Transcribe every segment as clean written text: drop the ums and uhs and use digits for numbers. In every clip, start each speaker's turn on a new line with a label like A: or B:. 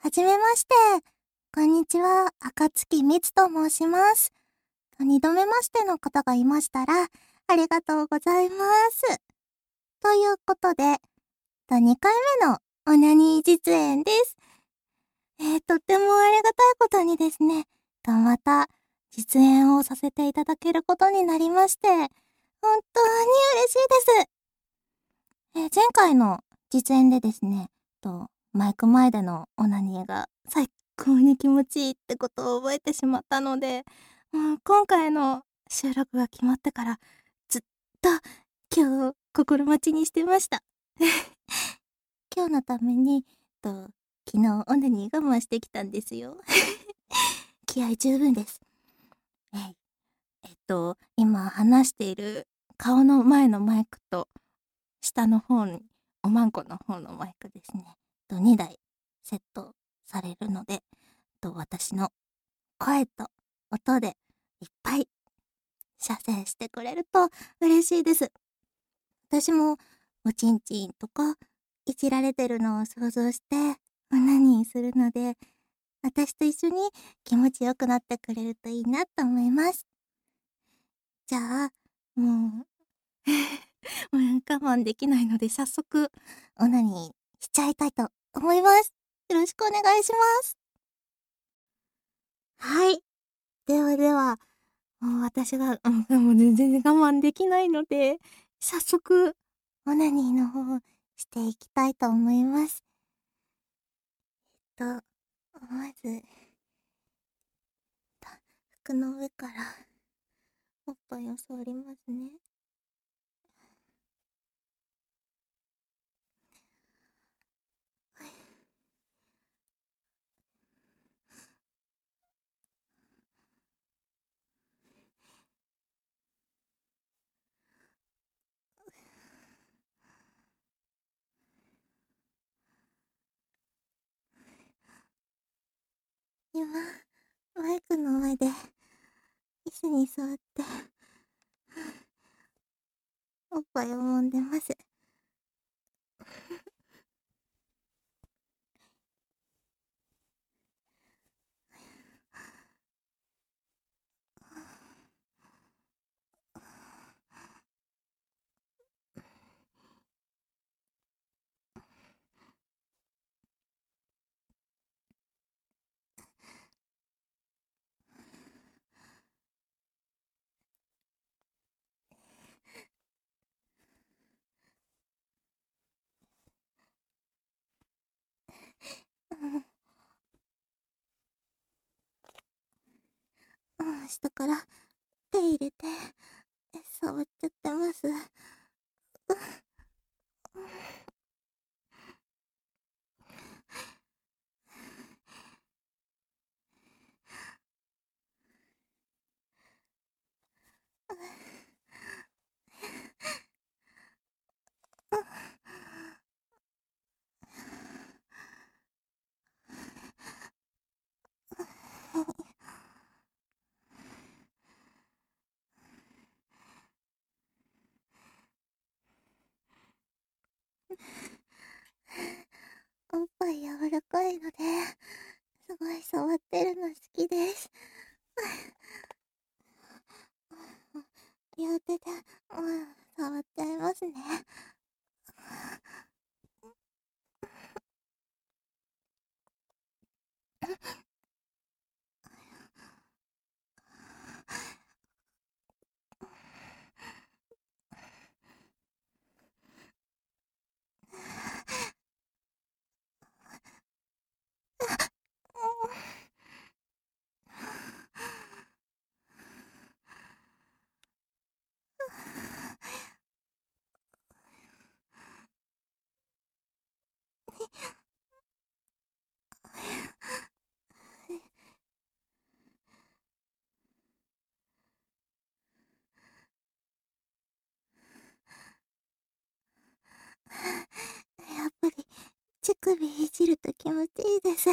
A: はじめまして。こんにちは、赤月みつと申します。二度目ましての方がいましたら、ありがとうございます。ということで、2回目のオナニー実演です。とってもありがたいことにですね、また実演をさせていただけることになりまして、本当に嬉しいです。前回の実演でですね、マイク前でのオナニーが最高に気持ちいいってことを覚えてしまったので、今回の収録が決まってからずっと今日心待ちにしてました。今日のために、昨日オナニー我慢してきたんですよ。気合十分です。今話している顔の前のマイクと下の方におまんこの方のマイクですね、2台セットされるので、私の声と音でいっぱい射精してくれると嬉しいです。私もおちんちんとかいじられてるのを想像してオナニーするので、私と一緒に気持ちよくなってくれるといいなと思います。じゃあ、もう我慢できないので早速オナニーしちゃいたいと思います。よろしくお願いします。はい。ではでは、もう私が、もう全然我慢できないので、早速オナニーの方をしていきたいと思います。まず、服の上からおっぱいを触りますね。今、マイクの上で椅子に座っておっぱいを揉んでます。下から手入れて触っちゃってます。おっぱい柔らかいので、すごい触ってるの好きです。両手で、触っちゃいますね。やっぱり、乳首いじると気持ちいいです。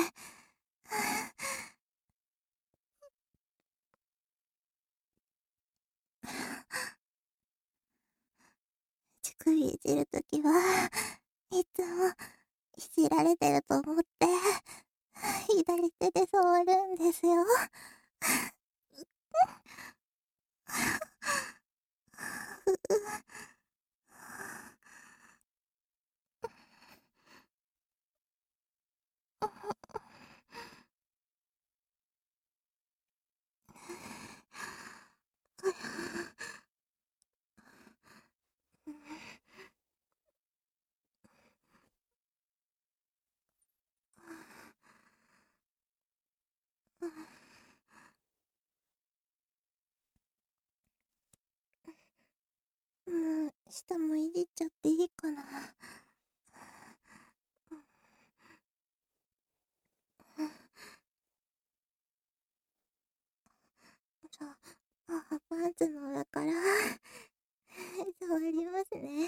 A: 乳首いじるときは、いつもいじられてると思って、 左手で触るんですよ。下もいじっちゃっていいかな。じゃあ、パンツの上から触りますね。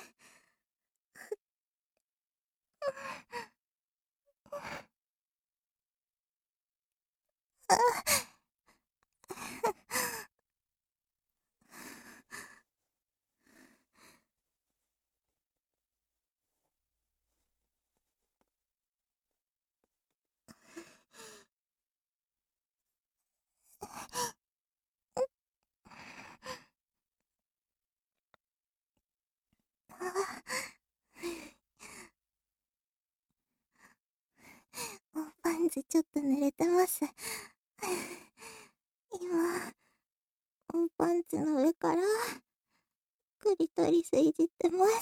A: パンツちょっと濡れてます。今、パンツの上からクリトリスいじってます。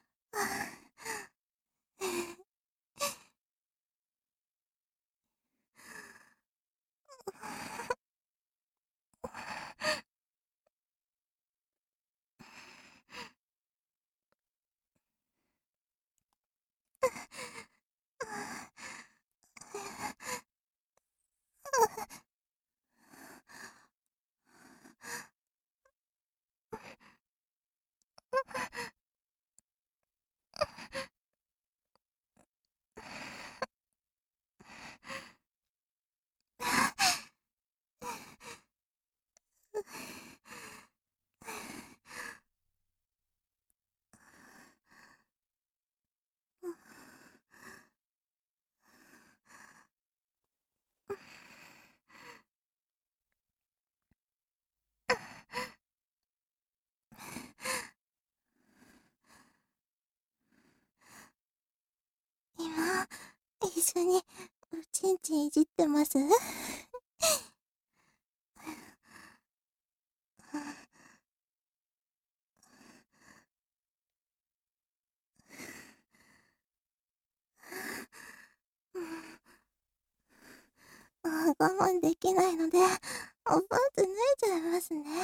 A: 今、一緒におちんちんいじってます？我慢できないので、パンツ脱いじゃいますね。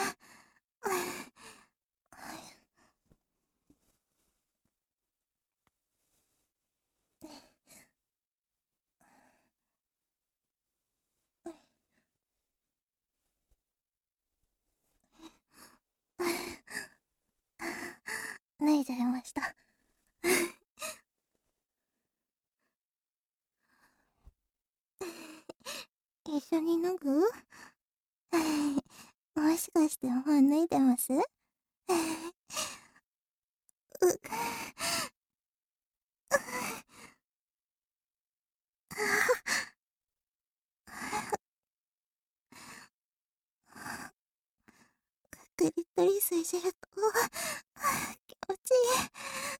A: 脱いじゃいました。一緒に脱ぐ？もしかしてもう脱いでます？クリトリスいじると気持ちいい。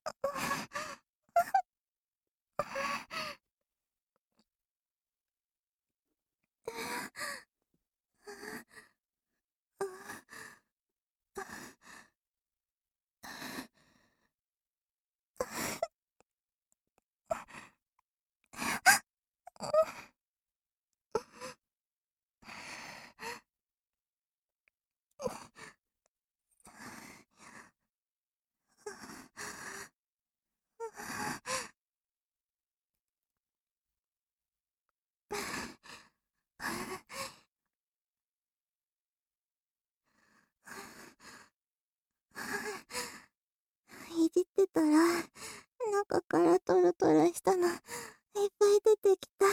A: いじってたら、中からトロトロしたのいっぱい出てきた。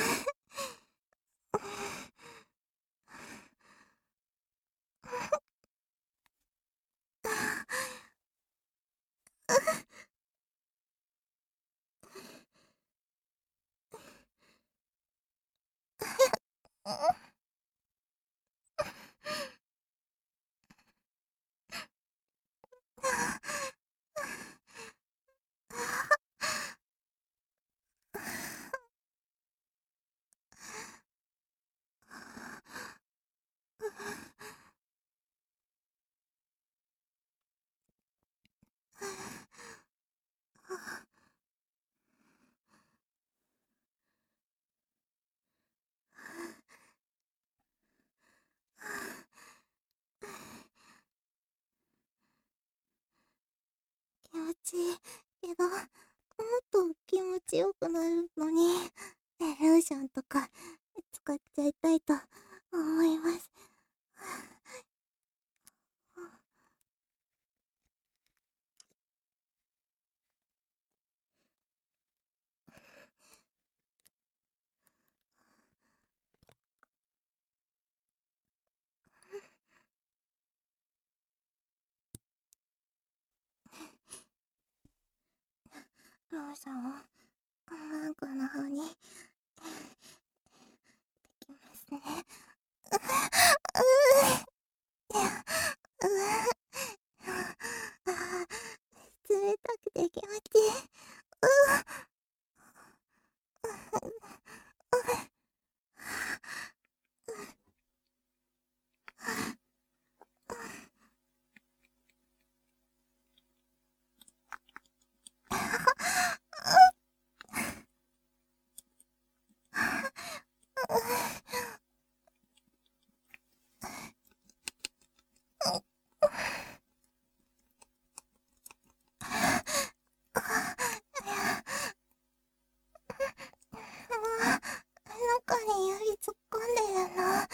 A: 気持ちいいけど、もっと気持ちよくなるのに、ローションとか使っちゃいたいと思います。ローションをマンコの方にできますね。冷たくて気持ちいい。中に指突っ込んでるの。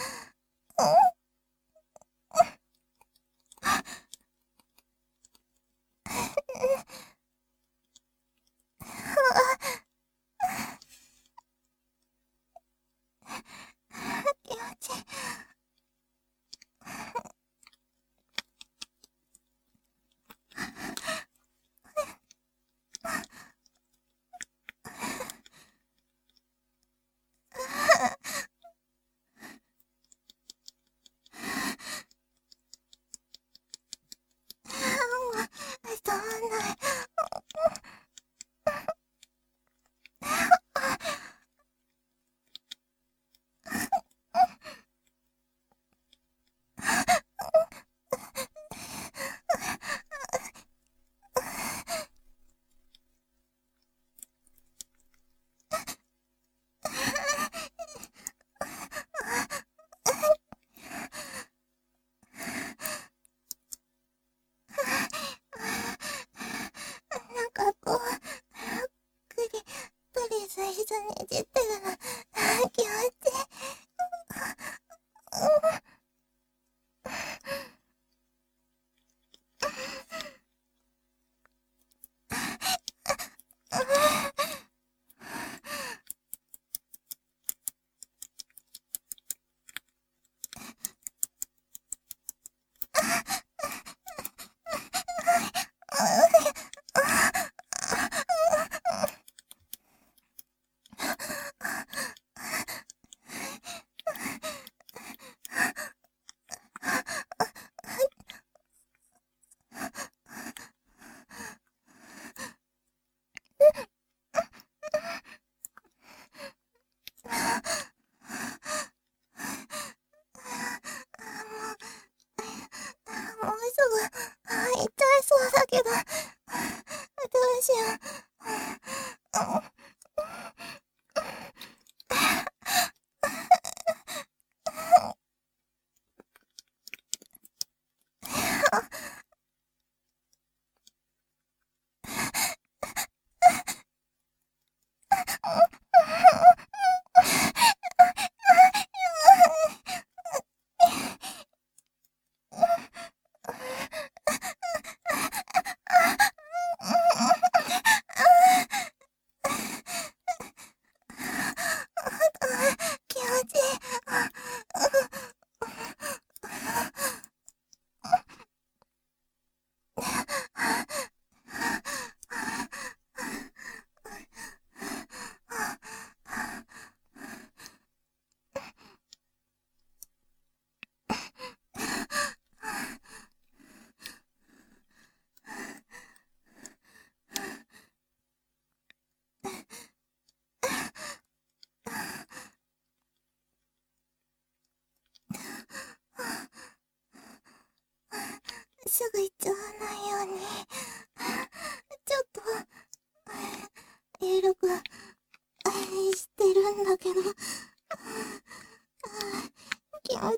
A: 気持ちいいよ。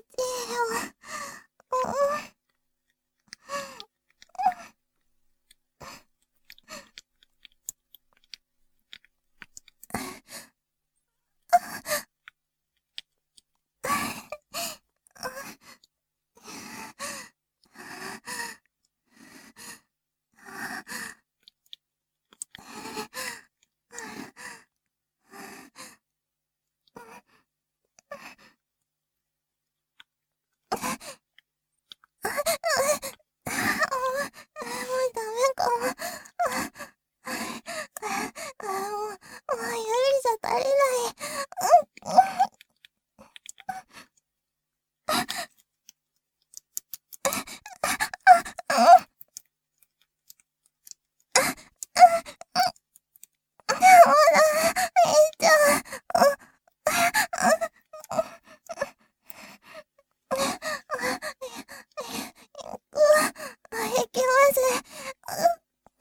A: もうダメかも。もう有利じゃ足りない。いいじゃん。行きます。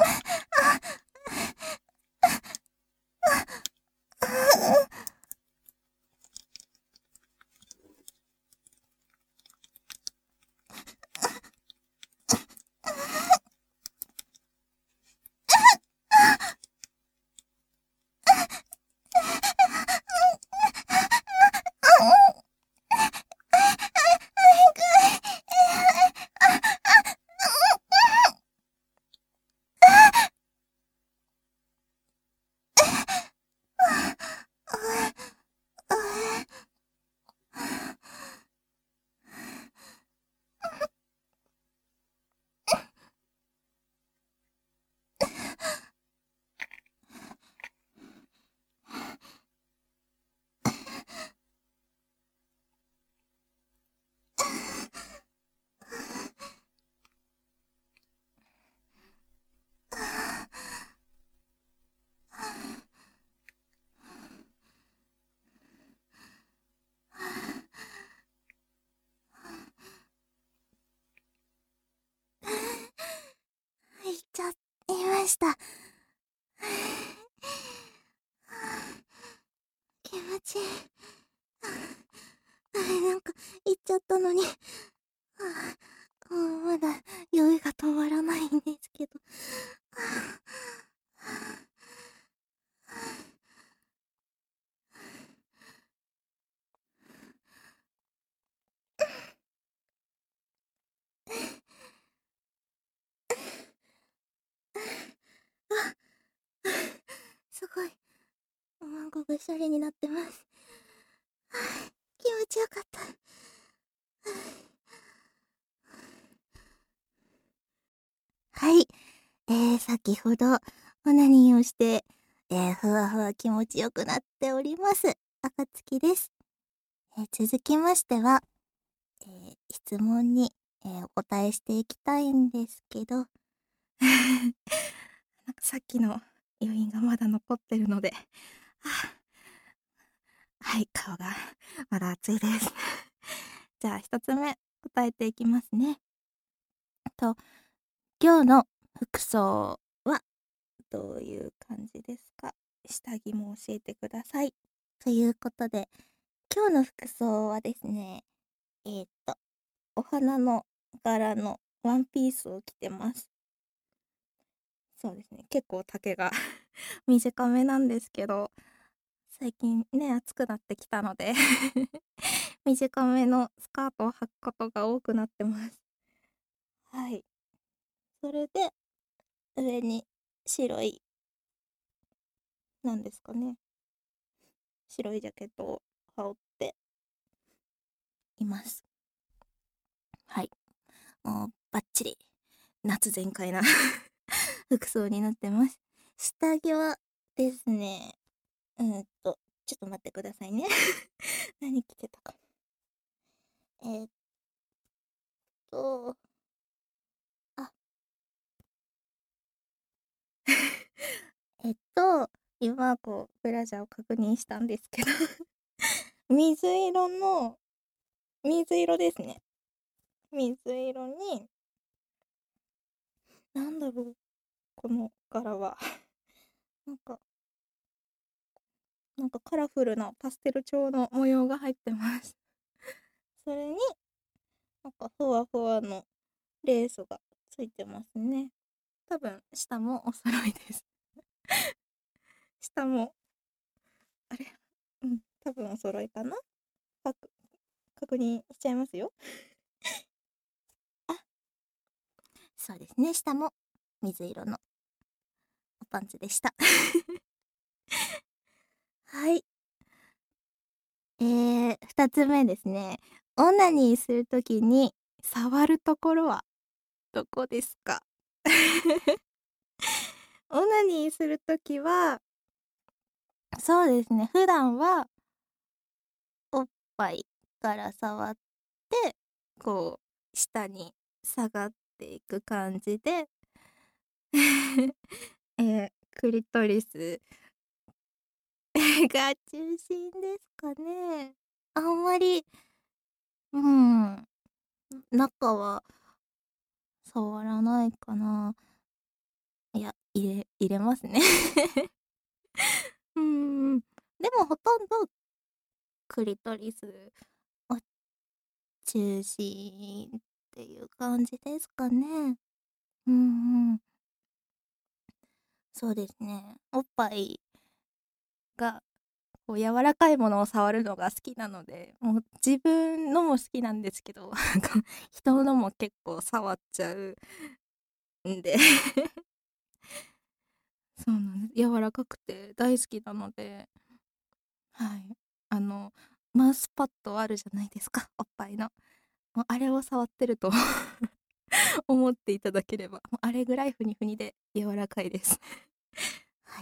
A: 行っちゃいました。気持ちいい。なんか行っちゃったのに。もうまだ酔いが止まらないんですけど。すごい。おまんこがシャレになってます。気持ちよかった。はい。先ほど、オナニーをして、ふわふわ気持ちよくなっております。暁です。続きましては、質問に、お答えしていきたいんですけど、なんかさっきの余韻がまだ残ってるので、はい、顔がまだ熱いです。じゃあ一つ目答えていきますね。今日の服装はどういう感じですか？下着も教えてください。ということで、今日の服装はですね、えーっと、お花の柄のワンピースを着てます。そうですね、結構丈が短めなんですけど、最近ね、暑くなってきたので短めのスカートを履くことが多くなってます。はい。それで、上に白い、なんですかね、白いジャケットを羽織っています。はい。もうバッチリ夏全開な服装になってます。下着はですね、ちょっと待ってくださいね。何着てたかな。えーっと、あ、今ブラジャーを確認したんですけど水色の、水色ですね。水色に、なんだろう、この柄は。なんか、 なんかカラフルなパステル調の模様が入ってます。それに、なんかふわふわのレースがついてますね。多分、下もお揃いです。下も、あれうん、多分お揃いかな。確確認しちゃいますよ。あ、そうですね。下も水色のおパンツでした。はい。二つ目ですね。オナニーするときに触るところはどこですか？オナニーするときは、そうですね、普段はおっぱいから触って、こう、下に下がっていく感じで、クリトリスが中心ですかね。あんまり、うん、中は触らないかな。いや、入れますね。うん。でもほとんどクリトリスを中心っていう感じですかね。うんうん。そうですね。おっぱいがこう柔らかいものを触るのが好きなので、もう自分のも好きなんですけど、人のも結構触っちゃうんでそうなんです。柔らかくて大好きなので、はい。あの、マウスパッドあるじゃないですか、おっぱいの。もうあれを触ってると思っていただければ、もうあれぐらいふにふにで柔らかいです。はい。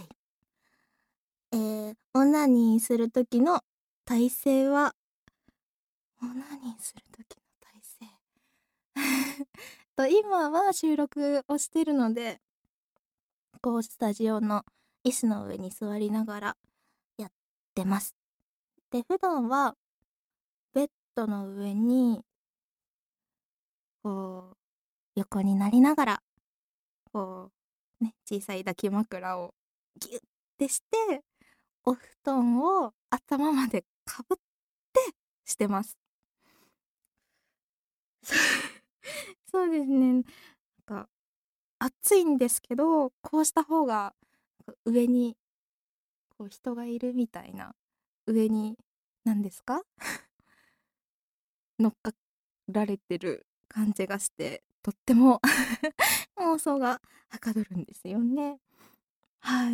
A: オナニーする時の体勢は、オナニーする時の体勢今は収録をしてるので、こうスタジオの椅子の上に座りながらやってます。で、普段はベッドの上に、こう、横になりながら、こう、ね、小さい抱き枕をギュッてして、お布団を頭までかぶってしてます。そうですね。なんか、暑いんですけど、こうした方が、上に、こう人がいるみたいな、上に、何ですか乗っかられてる感じがして、とっても妄想がはかどるんですよね。はい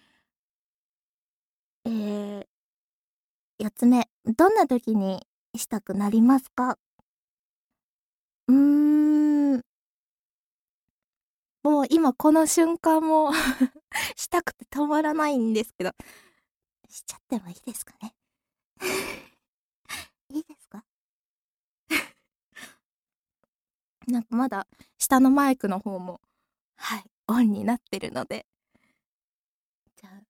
A: 。4つ目、どんな時にしたくなりますか？うーん、もう今この瞬間もしたくてたまらないんですけど、しちゃってもいいですかね？いいですか？なんかまだ下のマイクの方も、はい、オンになってるので、じゃあ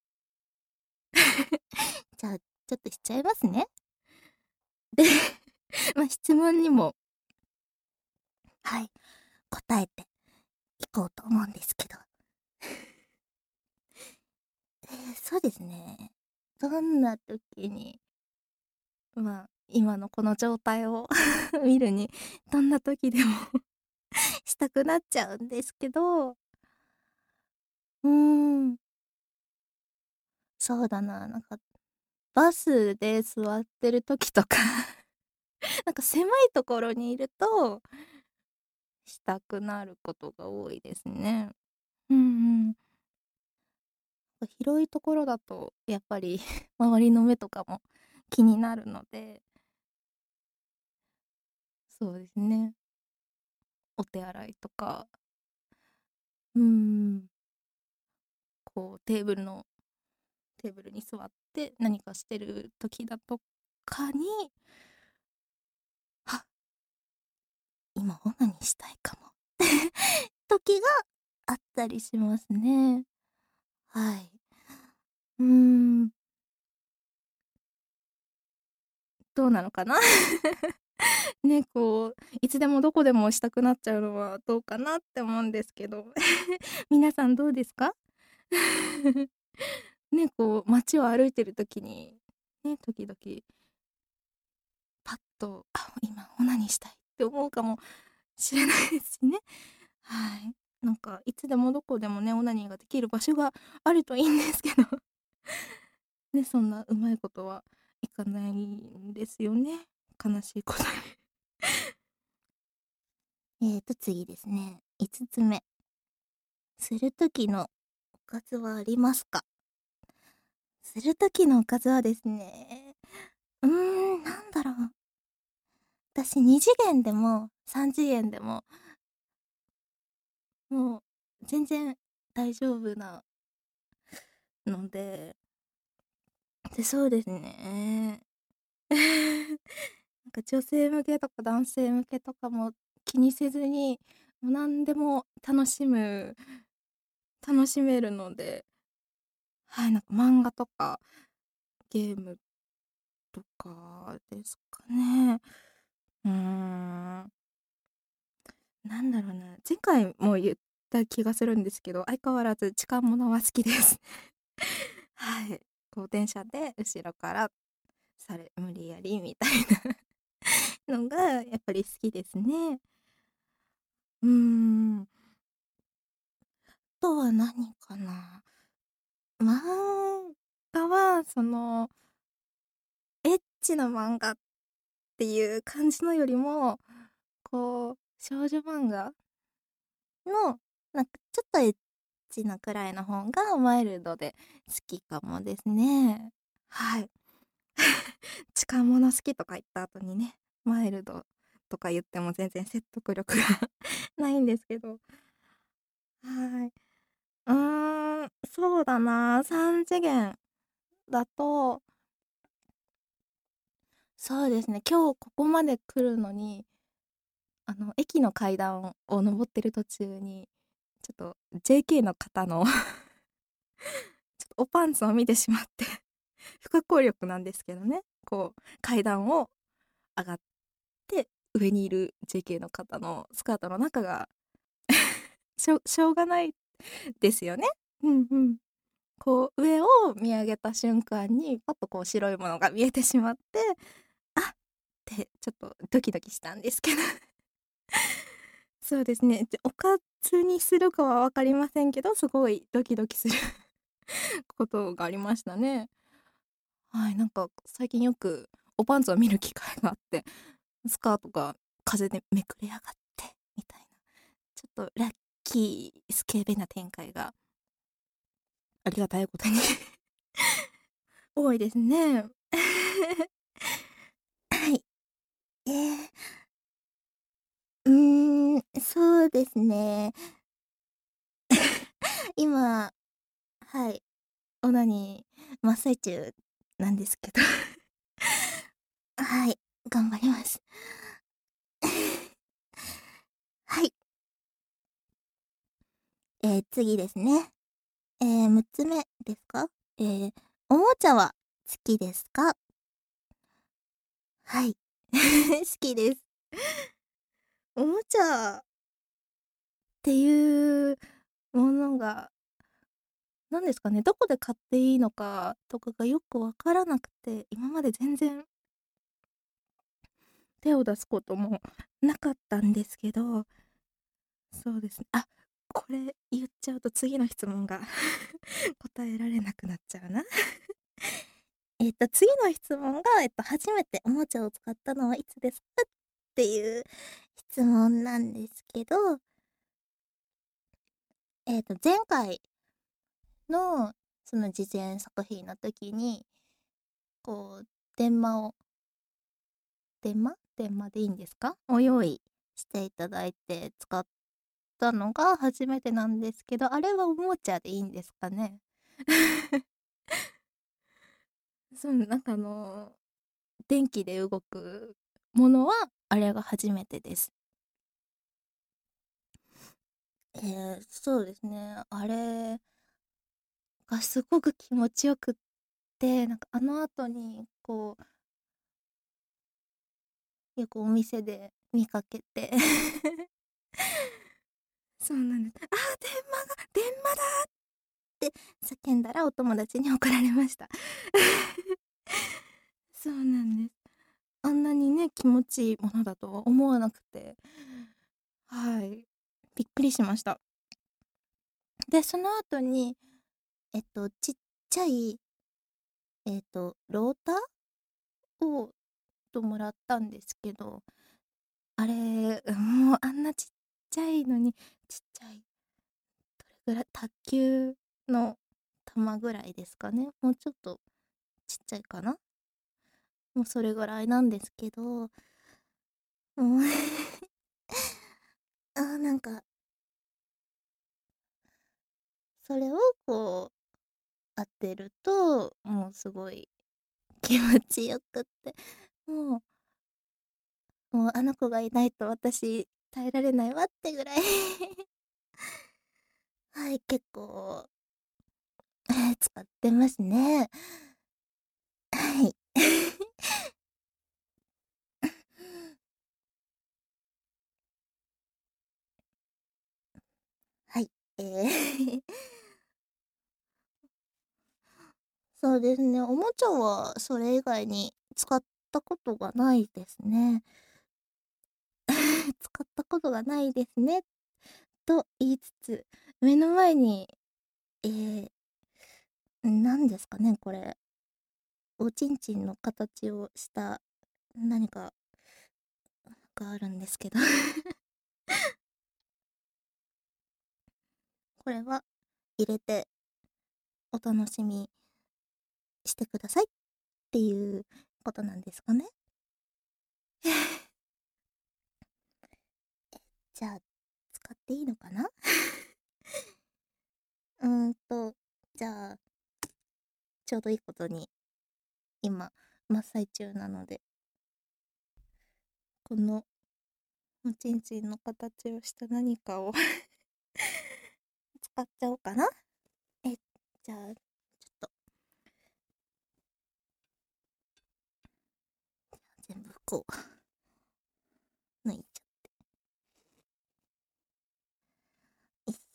A: じゃあ、ちょっとしちゃいますね。で、質問にも、はい、答えていこうと思うんですけど。そうですね。どんな時に、今のこの状態を見るに、どんな時でもしたくなっちゃうんですけど、うーん、そうだな、なんか、バスで座ってる時とかなんか狭いところにいると、したくなることが多いですね。うんうん。広いところだと、やっぱり周りの目とかも気になるので、そうですね。お手洗いとか、うーん、こうテーブルに座って何かしてる時だとかに、あ、今オナニーしたいかも時があったりしますね。はい。うーん、どうなのかなね、こう、いつでもどこでもしたくなっちゃうのはどうかなって思うんですけど、皆さんどうですか？
B: ね、こう街を歩いてる時にね、時々パッと今オナニーしたいって思うかもしれないですしね。はい。なんかいつでもどこでもね、オナニーができる場所があるといいんですけどね、そんなうまいことはいかないんですよね。悲しいこと
A: に。次ですね。5つ目。するときのおかずはありますか？するときのおかずはですね、なんだろう。私2次元でも3次元でも、もう全然大丈夫なので、そうですね。なんか女性向けとか男性向けとかも気にせずに、もう何でも楽しめるので、はい、なんか漫画とかゲームとかですかね。うーん、なんだろうな、前回も言った気がするんですけど、相変わらず痴漢者は好きです。はい。こう電車で後ろから無理やりみたいなのがやっぱり好きですね。うーん。あとは何かな。漫画は、エッチな漫画っていう感じのよりも、こう、少女漫画の、なんかちょっとエッチなくらいの方がマイルドで好きかもですね。はい。痴漢者好きとか言った後にね、マイルドとか言っても全然説得力がないんですけど。はい。そうだな、3次元だと、そうですね、今日ここまで来るのに、駅の階段を登ってる途中に、ちょっと JK の方のちょっとおパンツを見てしまって不可抗力なんですけどね、こう、階段を上がって、上にいる JK の方のスカートの中がしょうがないですよね。うんうん。こう、上を見上げた瞬間に、パッとこう白いものが見えてしまって、あってちょっとドキドキしたんですけどそうですね。おかずにするかは分かりませんけど、すごいドキドキすることがありましたね。はい、なんか最近よくおパンツを見る機会があって、スカートが風でめくれ上がってみたいな、ちょっとラッキースケベな展開がありがたいことに多いですね。はい。えー、そうですね。今、はい、オナニー真っ最中なんですけどはい、頑張ります。はい、次ですね。6つ目ですか？ー、おもちゃは好きですか？はい。好きです。おもちゃっていうものが、なんですかね、どこで買っていいのかとかがよくわからなくて、今まで全然手を出すこともなかったんですけど、そうですね。これ言っちゃうと次の質問が答えられなくなっちゃうな。次の質問が、初めておもちゃを使ったのはいつですかっていう質問なんですけど、前回のその実演作品の時に、こう、電話を、電話でいいんですかを用意していただいて使ったのが初めてなんですけど、あれはおもちゃでいいんですかね？そう、なんか電気で動くものは、あれが初めてです。そうですね。あれがすごく気持ちよくって、なんかあの後に、こう、よくお店で見かけてそうなんです。電話だっ
B: って叫んだらお友達に怒られました。そうなんです。あんなにね、気持ちいいものだとは思わなくて、はい、びっくりしました。で、その後に、ちっちゃい、ローターをもらったんですけど、あれ、もうあんなちっちゃいのに、ちっちゃい、どれぐらい、卓球の球ぐらいですかね。もうちょっとちっちゃいかな。もうそれぐらいなんですけど、もうなんか、それをこう、当てると、もうすごい気持ちよくって、ももうあの子がいないと私耐えられないわってぐらいはい、結構、使ってますね。はい。はい。そうですね、おもちゃはそれ以外に使ったことがないですね。使ったことがないですね、と言いつつ、目の前に、ええ、なんですかね、これ。おちんちんの形をした何かがあるんですけどこれは入れてお楽しみしてくださいっていうことなんですかね。じゃあ、使っていいのかなうーんと、じゃあ、ちょうどいいことに、今、真っ最中なので、このおちんちんの形をした何かを使っちゃおうかな。え、じゃあ、ちょっと、全部こう、抜いちゃいっ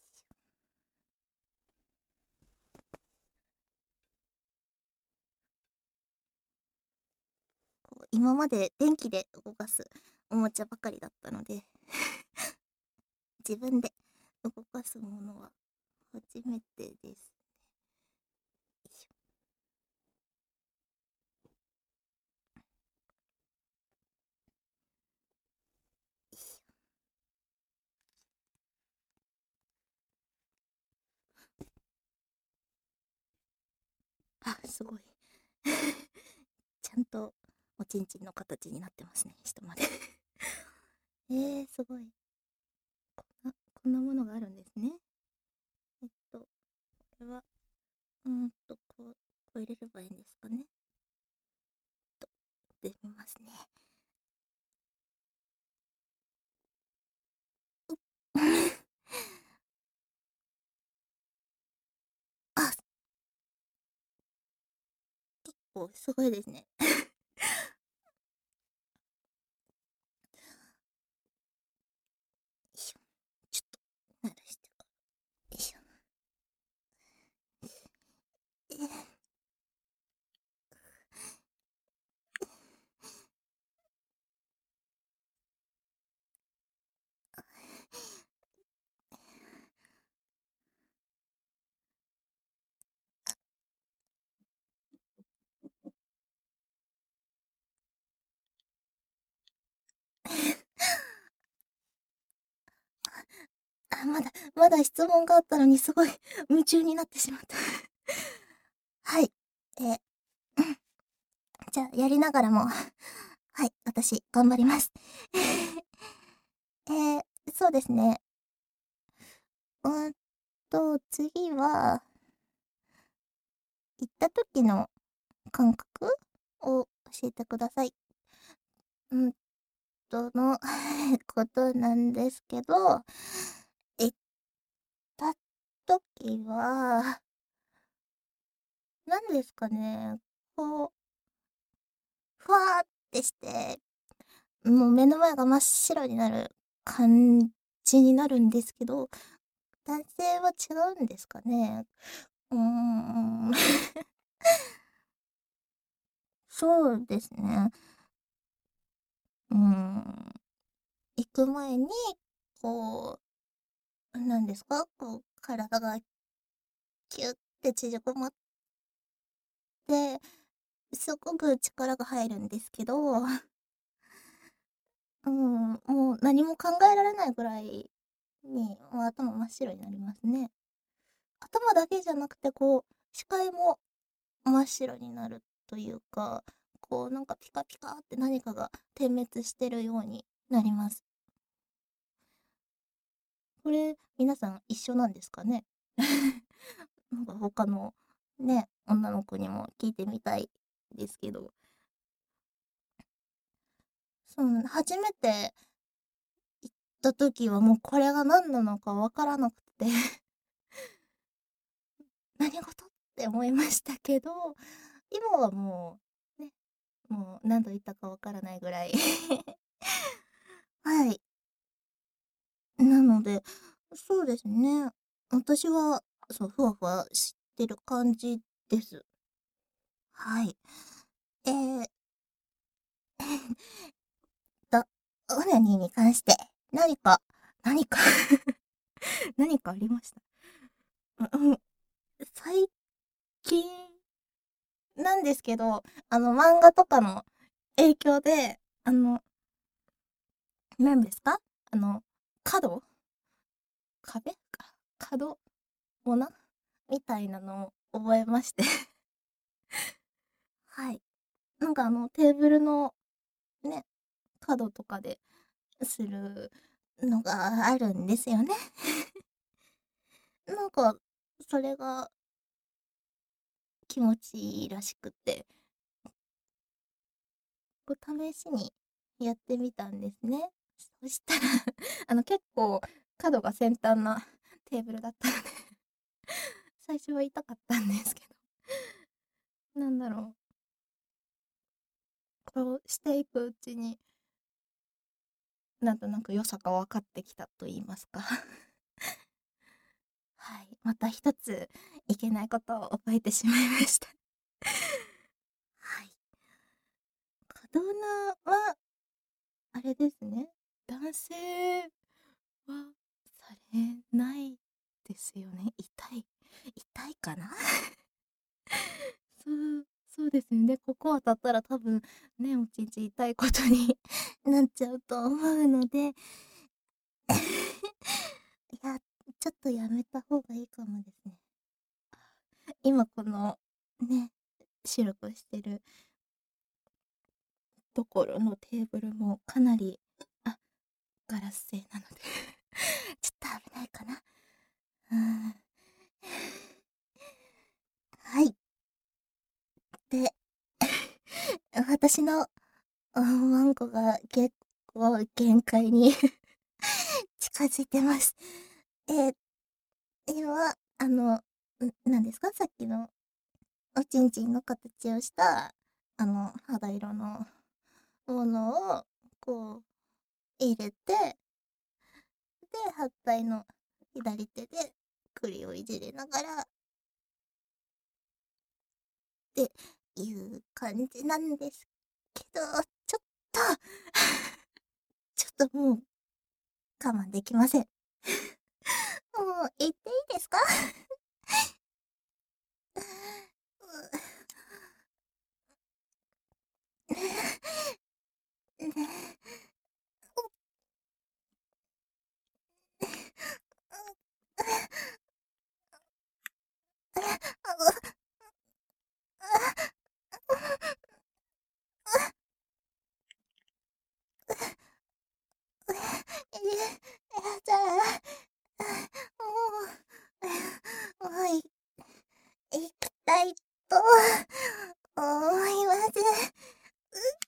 B: こう今まで電気で動かすおもちゃばかりだったので自分で動かすものは初めてです。よいしょ。よいしょ。あ、すごいちゃんとおちんちんの形になってますね、下まですごい。こんなものがあるんですね。これは、こう入れればいいんですかね。でみますね。あ、すごいですねよいしょ。ちょっと、鳴らしてから。よいしょ。まだ質問があったのにすごい夢中になってしまったはい。えー、じゃあ、やりながらもはい、私、頑張りますえー、そうですね。うん次は、行った時の感覚を教えてください。うんのことなんですけど、行った時は、何ですかね、こう、ふわーってして、もう目の前が真っ白になる感じになるんですけど、男性は違うんですかね。
A: うーん。そうですね。うーん。行く前に、こなんですか、体がキュッて縮こまって、すごく力が入るんですけど、もう何も考えられないぐらいに、もう頭真っ白になりますね。頭だけじゃなくて、視界も真っ白になるというか、なんかピカピカって何かが点滅してるようになります。これ、皆さん一緒なんですかね？なんか他のね、女の子にも聞いてみたいですけど。初めて行った時はもうこれが何なのかわからなくて何事って思いましたけど、今はもう、ね、もう何度言ったかわからないぐらいはい。なので、そうですね。私は、そう、ふわふわしてる感じです。はい。えーと、オナニーに関して、何か何かありました？最近なんですけど、漫画とかの影響で、何ですか？あの、角壁か角もなみたいなのを覚えましてはい。なんかテーブルのね、角とかでするのがあるんですよね。なんか、それが気持ちいいらしくて、試しにやってみたんですね。そしたら結構角が先端なテーブルだったので最初は痛かったんですけど、なんだろしていくうちに、なんとなく良さが分かってきたと言いますかはい、また一ついけないことを覚えてしまいましたはい。カドナは、あれですね、男性はされないですよね。痛いかなそうですよね。ここ当たったら多分ね、おちんちん痛いことになっちゃうと思うのでいや、ちょっとやめた方がいいかもですね。今この、ね、白くしてるところのテーブルもかなり、あ、ガラス製なのでちょっと危ないかな。うーん。はい。で、私の、ワンコが結構限界に近づいてます。えー今、何ですかさっきのおちんちんの形をした、肌色のものを、こう、入れて、で、反対の左手で栗をいじりながらっていう感じなんですけど、ちょっとちょっともう我慢できません。もう言っていいですか？じゃあ、もう、行きたいと思います。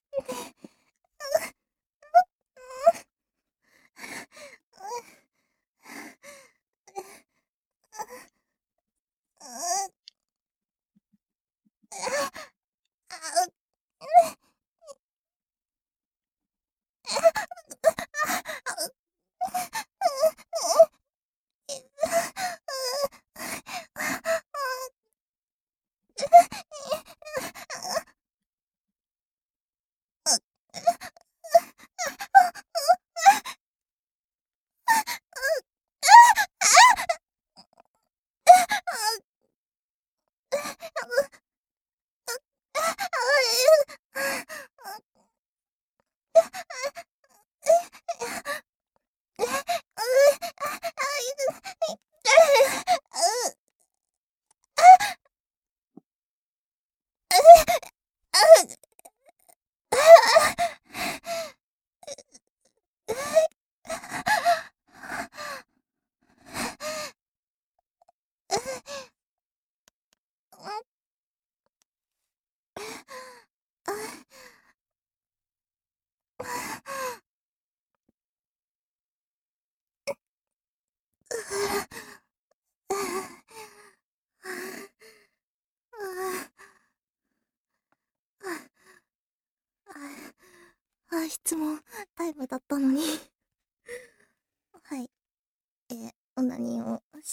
A: 質問タイムだったのに。はい。オナニーをして、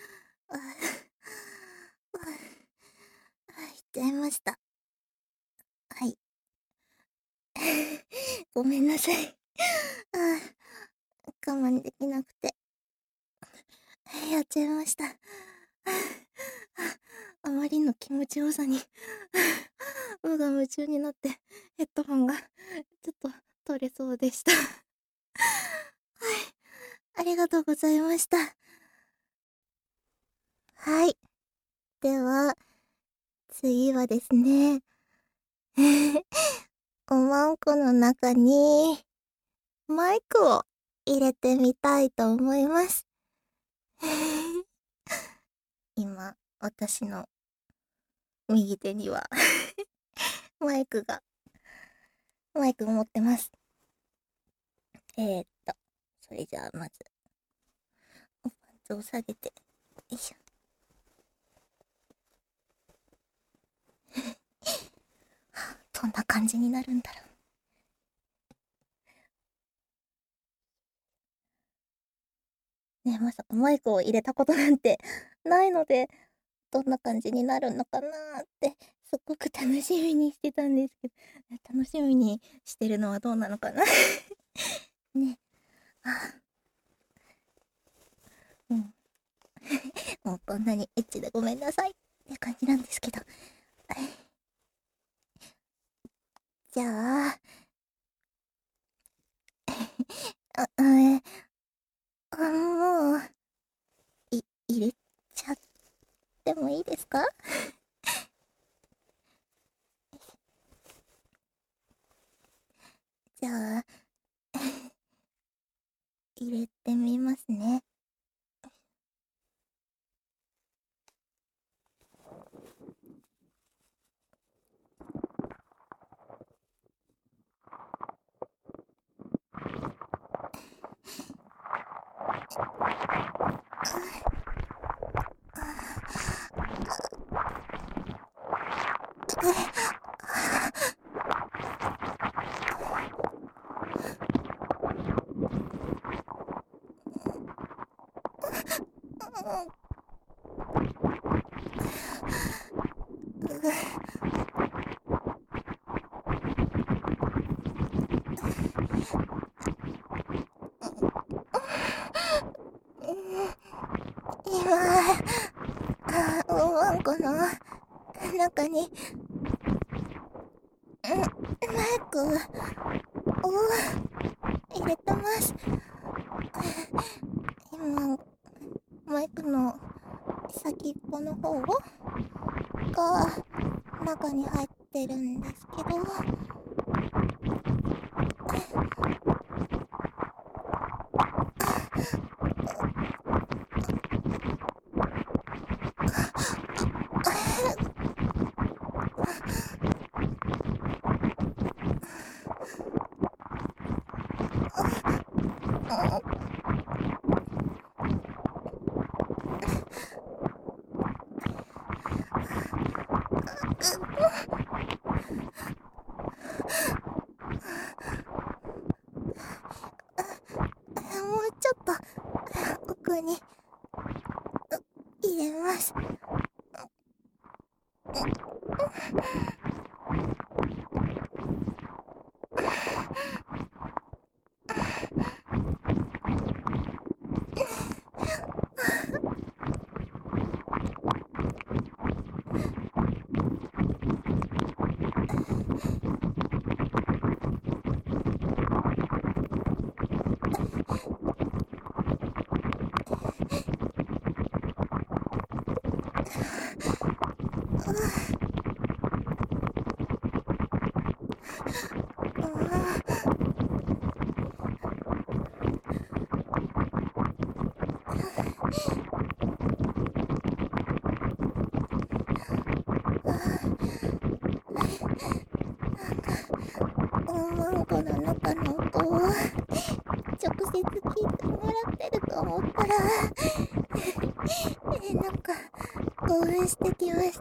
A: しちゃいました。はい。ごめんなさい。我慢できなくて。やっちゃいました。あまりの気持ちよさに無我夢中になってヘッドホンがちょっと取れそうでした。はい。ありがとうございました。はい。では、次はですね。おまんこの中にマイクを入れてみたいと思います。今、私の右手にはマイク持ってます。それじゃあまず、おパンツを下げて、よいしょ。どんな感じになるんだろう。ね、まさかマイクを入れたことなんてないので、どんな感じになるのかなーって、すっごく楽しみにしてたんですけど、楽しみにしてるのはどうなのかなね。うん。もうこんなにエッチでごめんなさいって感じなんですけど。じゃあ、もう、入れちゃってもいいですか？じゃあ、入れてみますね。今、ワンコの中に、マイクを入れてます。今、マイクの先っぽの方が中に入ってるんですけど、もうちょっと奥に入れます。 思ったらなんか興奮してきました。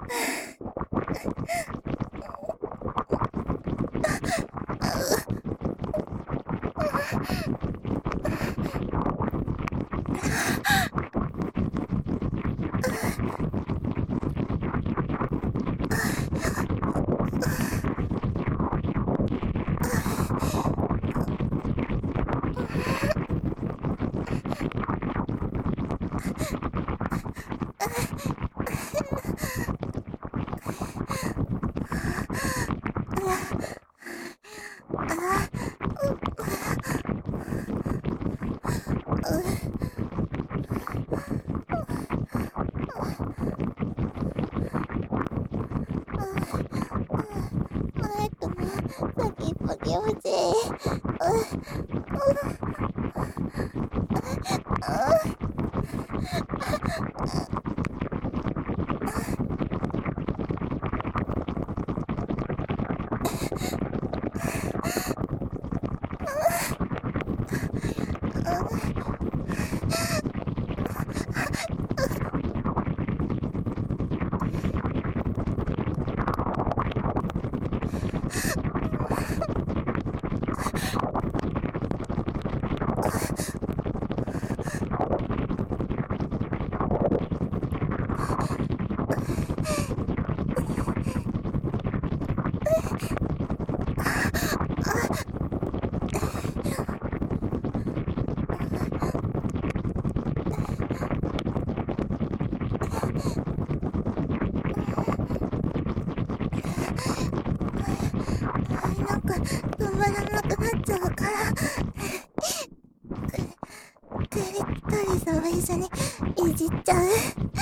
A: 先っぽ気持ちいい。なんか止まらなくなっちゃうからテリトリーさんも一緒にいじっちゃう。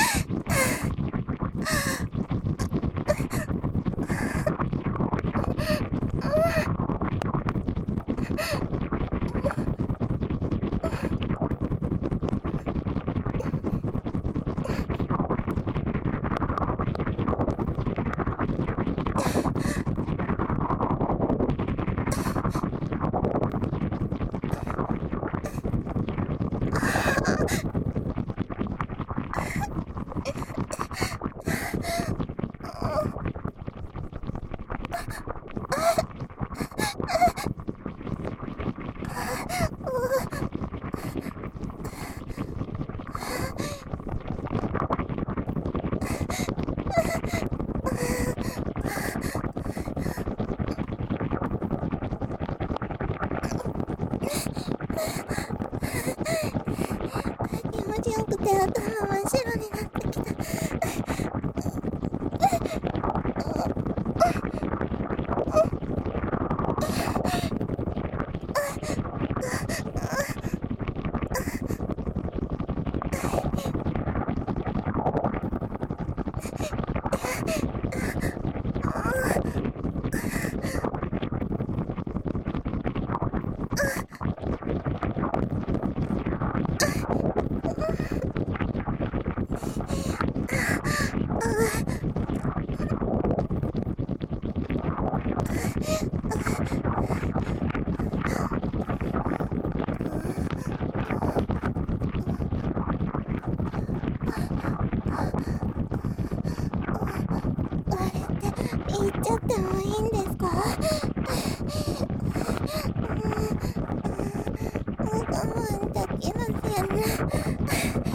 A: 気持ちよくて頭真っ白になってきた。言っちゃってもいいんですか？我慢できませんね。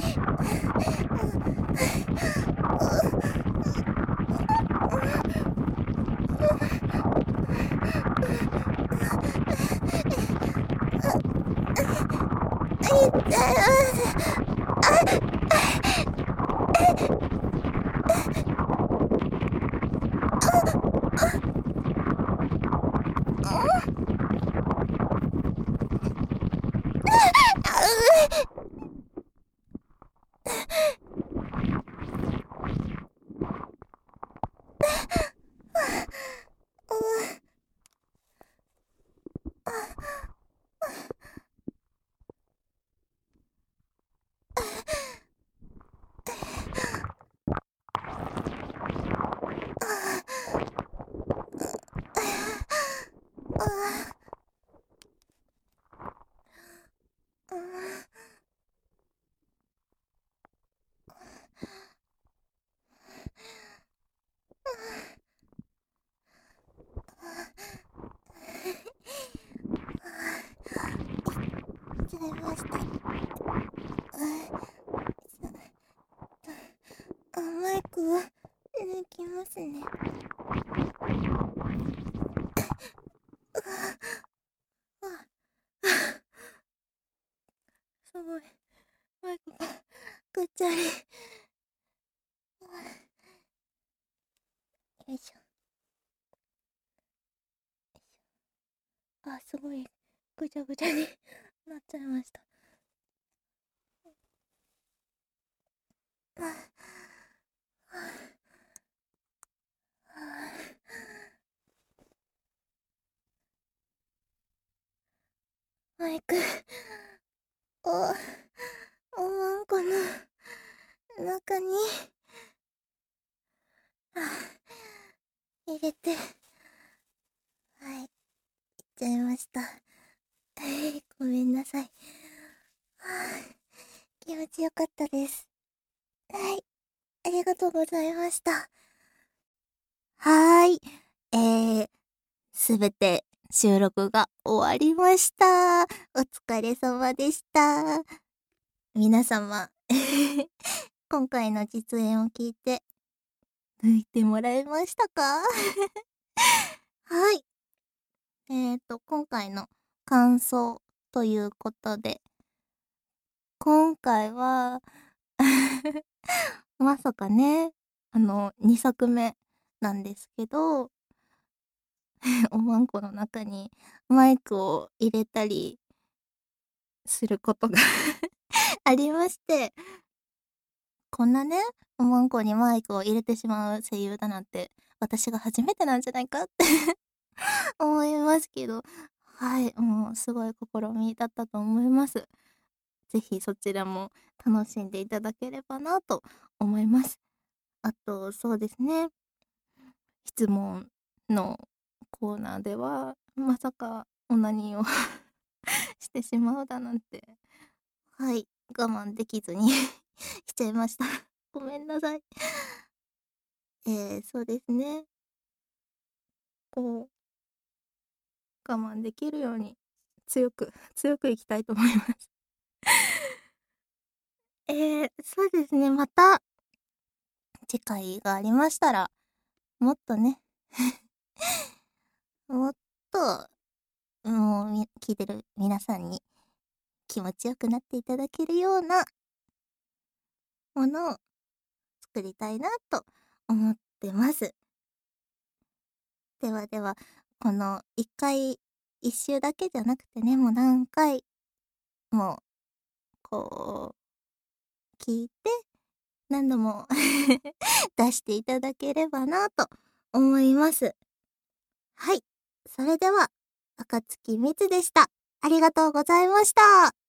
A: ちゃり。よいしょ。あ、すごいぐちゃぐちゃになっちゃいました。マイクをおまんこの中に入れて、はい、いっちゃいました。ごめんなさい。気持ちよかったです。はい、ありがとうございました。はーい、すべて収録が終わりました。お疲れ様でした。皆様、今回の実演を聞いて、抜いてもらえましたか？はい。今回の感想ということで、今回はまさかね、2作目なんですけど、おまんこの中にマイクを入れたりすることがありまして、こんなね、おまんこにマイクを入れてしまう声優だなんて、私が初めてなんじゃないかって思いますけど、はい、もうすごい試みだったと思います。ぜひそちらも楽しんでいただければなと思います。あと、そうですね、質問のコーナーでは、まさかオナニーをしてしまうだなんて、はい、我慢できずにしちゃいました。ごめんなさい。そうですね。こう、我慢できるように強く、強くいきたいと思います。そうですね、また次回がありましたら、もっとね、もっと、もう聞いてる皆さんに気持ちよくなっていただけるようなものを作りたいなと思ってます。ではでは、この一回、一周だけじゃなくてね、もう何回も、こう、聞いて、何度も出していただければなと思います。はい。それでは、暁みつでした。ありがとうございました。